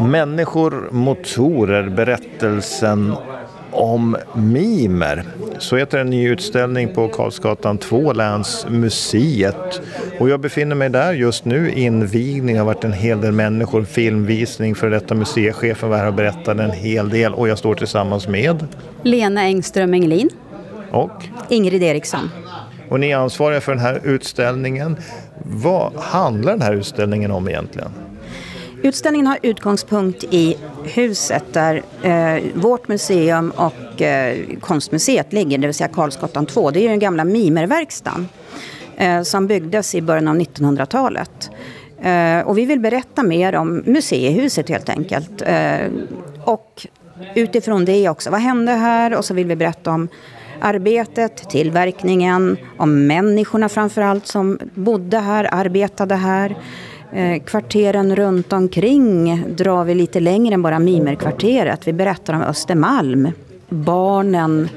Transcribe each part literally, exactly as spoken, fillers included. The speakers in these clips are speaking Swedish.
Människor, motorer, berättelsen om mimer. Så heter en ny utställning på Karlsgatan två, Länsmuseet. Och jag befinner mig där just nu. Invigning har varit en hel del människor, filmvisning för detta museichefen var här och berättade en hel del. Och jag står tillsammans med Lena Engström Engelin och Ingrid Eriksson. Och ni är ansvariga för den här utställningen. Vad handlar den här utställningen om egentligen? Utställningen har utgångspunkt i huset där eh, vårt museum och eh, konstmuseet ligger, det vill säga Karlsgatan två. Det är ju den gamla mimerverkstan eh, som byggdes i början av nittonhundratalet. Eh, och vi vill berätta mer om museihuset helt enkelt. Eh, och utifrån det också, vad hände här? Och så vill vi berätta om arbetet, tillverkningen, om människorna framförallt som bodde här, arbetade här. Eh, kvarteren runt omkring drar vi lite längre än bara mimerkvarteret. Vi berättar om Östermalm, barnen,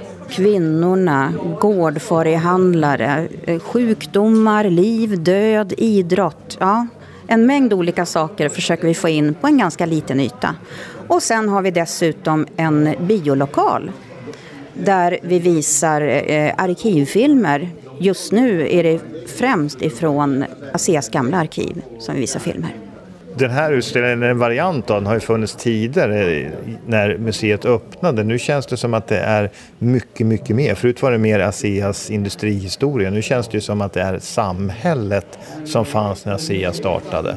kvinnorna, gårdfarihandlare, eh, sjukdomar, liv, död, idrott. Ja, en mängd olika saker försöker vi få in på en ganska liten yta. Och sen har vi dessutom en biolokal där vi visar eh, arkivfilmer. Just nu är det främst ifrån ASEAs gamla arkiv som vi visar filmer. Den här utställningen, en variant av den, har ju funnits tidigare när museet öppnade. Nu känns det som att det är mycket, mycket mer. Förut var det mer ASEAs industrihistoria. Nu känns det ju som att det är samhället som fanns när ASEA startade.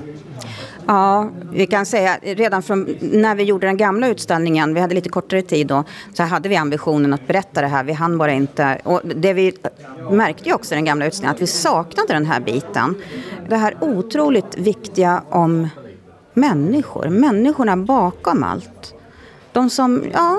Ja, vi kan säga redan från när vi gjorde den gamla utställningen, vi hade lite kortare tid då, så hade vi ambitionen att berätta det här. Vi hann bara inte, och det vi märkte ju också i den gamla utställningen, att vi saknade den här biten. Det här otroligt viktiga om människor, människorna bakom allt. De som, ja,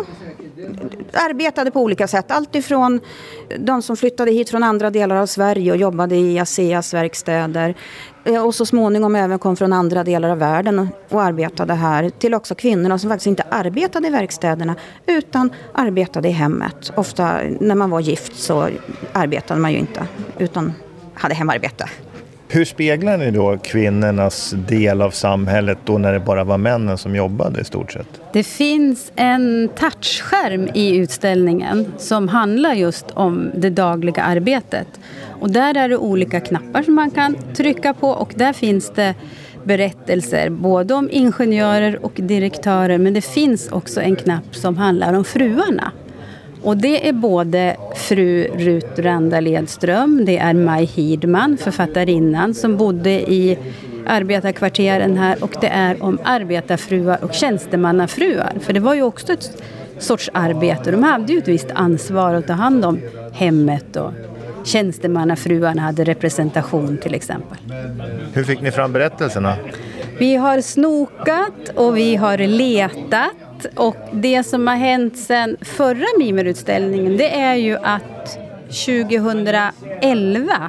arbetade på olika sätt. Allt ifrån de som flyttade hit från andra delar av Sverige och jobbade i ASEAs verkstäder. Och så småningom även kom från andra delar av världen och arbetade här. Till också kvinnorna som faktiskt inte arbetade i verkstäderna utan arbetade i hemmet. Ofta när man var gift så arbetade man ju inte utan hade hemarbete. Hur speglar ni då kvinnornas del av samhället då när det bara var männen som jobbade i stort sett? Det finns en touchskärm i utställningen som handlar just om det dagliga arbetet. Och där är det olika knappar som man kan trycka på och där finns det berättelser både om ingenjörer och direktörer, men det finns också en knapp som handlar om fruarna. Och det är både fru Rut Randall Edström, det är Maj Hidman, författarinnan som bodde i arbetarkvarteren här, och det är om arbetarfruar och tjänstemannafruar. För det var ju också ett sorts arbete. De hade ju ett visst ansvar att ta hand om hemmet och tjänstemannafruarna hade representation till exempel. Hur fick ni fram berättelserna? Vi har snokat och vi har letat. Och det som har hänt sedan förra mimerutställningen, det är ju att tjugohundraelva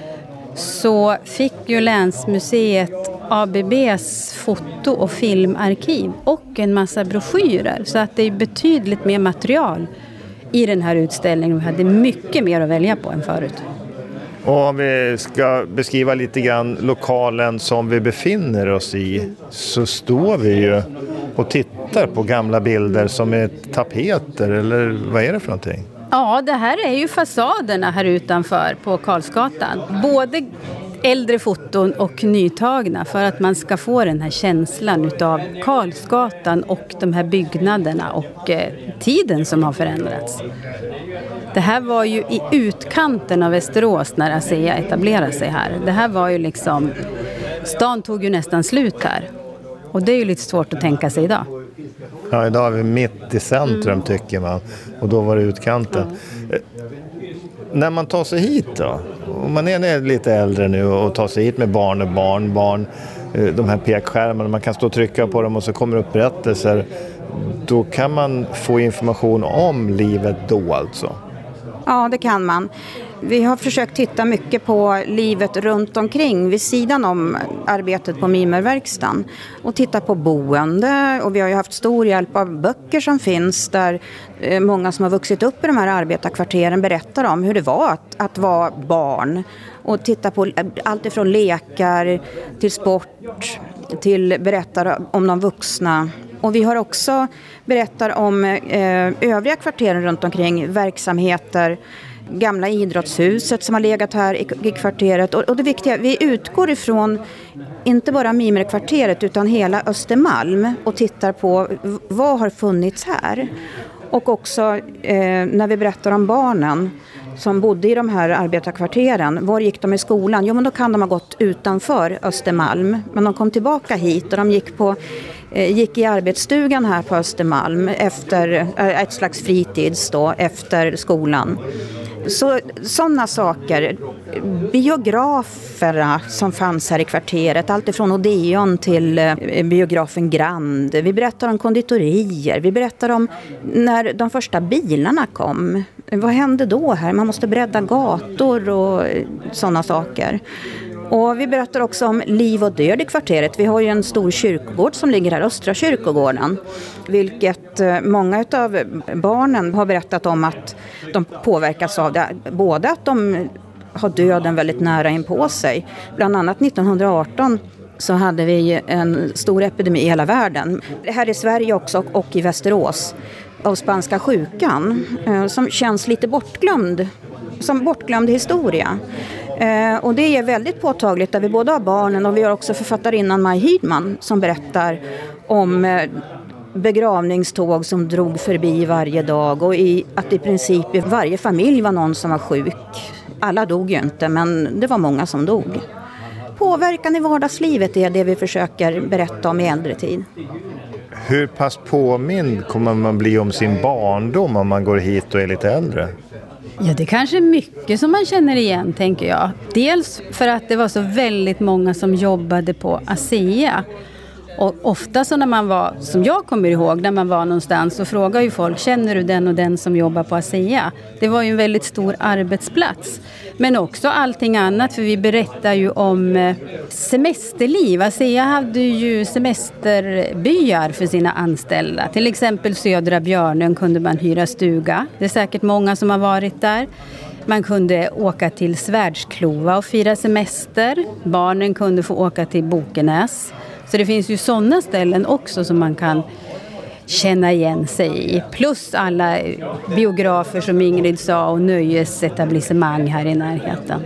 så fick ju Länsmuseet A B B:s foto- och filmarkiv och en massa broschyrer. Så att det är betydligt mer material i den här utställningen. Vi hade mycket mer att välja på än förut. Och om vi ska beskriva lite grann lokalen som vi befinner oss i, så står vi ju och tittar på gamla bilder som är tapeter, eller vad är det för någonting? Ja, det här är ju fasaderna här utanför på Karlsgatan. Både äldre foton och nytagna för att man ska få den här känslan utav Karlsgatan och de här byggnaderna och eh, tiden som har förändrats. Det här var ju i utkanten av Västerås när ASEA etablerade sig här. Det här var ju liksom, stan tog ju nästan slut här. Och det är ju lite svårt att tänka sig idag. Ja, idag är vi mitt i centrum mm. tycker man. Och då var det utkanten. Mm. När man tar sig hit då, om man är lite äldre nu och tar sig hit med barn och barnbarn, de här pekskärmarna, man kan stå och trycka på dem och så kommer upp berättelser, då kan man få information om livet då alltså? Ja, det kan man. Vi har försökt titta mycket på livet runt omkring vid sidan om arbetet på mimerverkstan och titta på boende, och vi har ju haft stor hjälp av böcker som finns där många som har vuxit upp i de här arbetarkvarteren berättar om hur det var att, att vara barn och titta på allt ifrån lekar till sport, till berättar om de vuxna. Och vi har också berättar om eh, övriga kvarteren runt omkring, verksamheter, gamla idrottshuset som har legat här i, i kvarteret. Och, och det viktiga, vi utgår ifrån inte bara Mimerkvarteret utan hela Östermalm och tittar på vad har funnits här. Och också eh, när vi berättar om barnen som bodde i de här arbetarkvarteren, var gick de i skolan? Jo, men då kan de ha gått utanför Östermalm. Men de kom tillbaka hit och de gick, på, eh, gick i arbetsstugan här på Östermalm efter eh, ett slags fritids då, efter skolan. Så sådana saker, biograferna som fanns här i kvarteret, allt ifrån Odeon till eh, biografen Grand. Vi berättar om konditorier, vi berättar om när de första bilarna kom. Vad hände då här? Man måste bredda gator och sådana saker. Och vi berättar också om liv och död i kvarteret. Vi har ju en stor kyrkogård som ligger här, Östra kyrkogården. Vilket många av barnen har berättat om att de påverkas av det. Både att de har döden väldigt nära in på sig. Bland annat nittonhundraarton så hade vi en stor epidemi i hela världen. Här i Sverige också och i Västerås. Av spanska sjukan som känns lite bortglömd. Som bortglömd historia. Eh, och det är väldigt påtagligt där vi både har barnen och vi har också författarinnan Maj Hydman som berättar om eh, begravningståg som drog förbi varje dag och i, att i princip i varje familj var någon som var sjuk. Alla dog ju inte, men det var många som dog. Påverkan i vardagslivet är det vi försöker berätta om i äldre tid. Hur pass påmind kommer man bli om sin barndom om man går hit och är lite äldre? Ja, det kanske är mycket som man känner igen, tänker jag. Dels för att det var så väldigt många som jobbade på ASEA. Och ofta så när man var, som jag kommer ihåg, när man var någonstans så frågar ju folk, känner du den och den som jobbar på ASEA? Det var ju en väldigt stor arbetsplats. Men också allting annat, för vi berättar ju om semesterliv. ASEA hade ju semesterbyar för sina anställda. Till exempel Södra Björnön kunde man hyra stuga. Det är säkert många som har varit där. Man kunde åka till Svärdsklova och fira semester. Barnen kunde få åka till Bokenäs. Så det finns ju sådana ställen också som man kan känna igen sig i. Plus alla biografer som Ingrid sa och nöjesetablissemang här i närheten.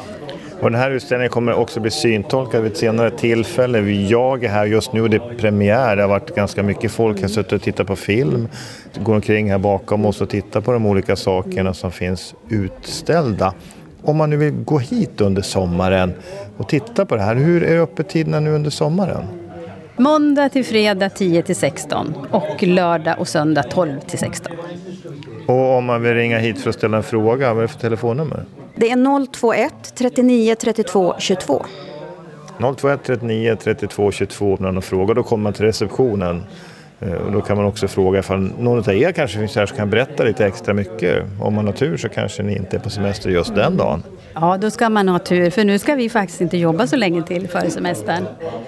Och den här utställningen kommer också bli syntolkad vid ett senare tillfälle. Jag är här just nu och det är premiär. Det har varit ganska mycket folk. Jag har suttit och tittat på film. Går omkring här bakom oss och tittar på de olika sakerna som finns utställda. Om man nu vill gå hit under sommaren och titta på det här, hur är öppettiderna nu under sommaren? Måndag till fredag tio till sexton och lördag och söndag tolv till sexton. Och om man vill ringa hit för att ställa en fråga, vad är det för telefonnummer? Det är noll två ett trettionio trettiotvå tjugotvå. noll två ett trettionio trettiotvå tjugotvå om man har någon fråga, då kommer man till receptionen. Och då kan man också fråga ifall någon av er kanske finns här som kan berätta lite extra mycket. Om man har tur så kanske ni inte är på semester just den dagen. Ja, då ska man ha tur, för nu ska vi faktiskt inte jobba så länge till före semestern.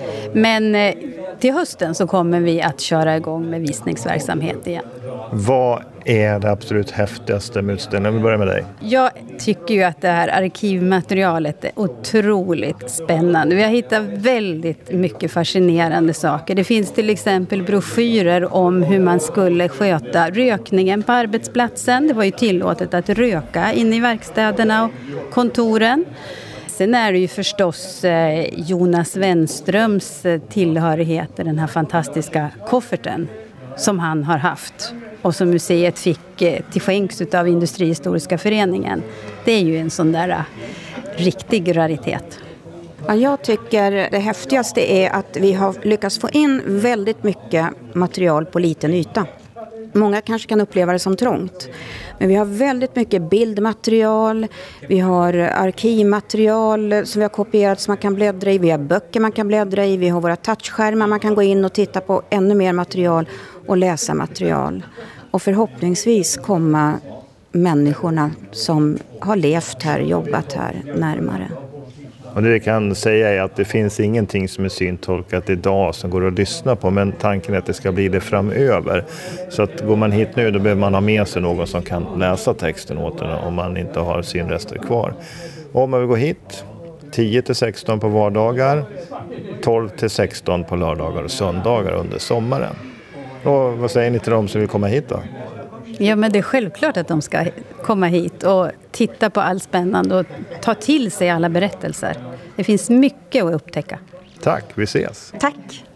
Men eh, till hösten så kommer vi att köra igång med visningsverksamhet igen. Vad är det absolut häftigaste med utställningen? Vi börjar med dig. Jag tycker ju att det här arkivmaterialet är otroligt spännande. Vi har hittat väldigt mycket fascinerande saker. Det finns till exempel broschyrer om hur man skulle sköta rökningen på arbetsplatsen. Det var ju tillåtet att röka inne i verkstäderna och kontoren. Sen är det ju förstås Jonas Wenströms tillhörighet, den här fantastiska kofferten som han har haft och som museet fick till skänks av Industrihistoriska föreningen. Det är ju en sån där riktig raritet. Ja, jag tycker det häftigaste är att vi har lyckats få in väldigt mycket material på liten yta. Många kanske kan uppleva det som trångt. Men vi har väldigt mycket bildmaterial, vi har arkivmaterial som vi har kopierat som man kan bläddra i, vi har böcker man kan bläddra i, vi har våra touchskärmar man kan gå in och titta på ännu mer material och läsa material. Och förhoppningsvis komma människorna som har levt här, jobbat här närmare. Och det vi kan säga är att det finns ingenting som är syntolkat idag som går att lyssna på, men tanken är att det ska bli det framöver. Så att går man hit nu, då behöver man ha med sig någon som kan läsa texten åt den om man inte har synrester kvar. Och om man vill gå hit tio till sexton på vardagar, tolv till sexton på lördagar och söndagar under sommaren. Och vad säger ni till dem som vill komma hit då? Ja, men det är självklart att de ska komma hit och titta på allt spännande och ta till sig alla berättelser. Det finns mycket att upptäcka. Tack, vi ses. Tack.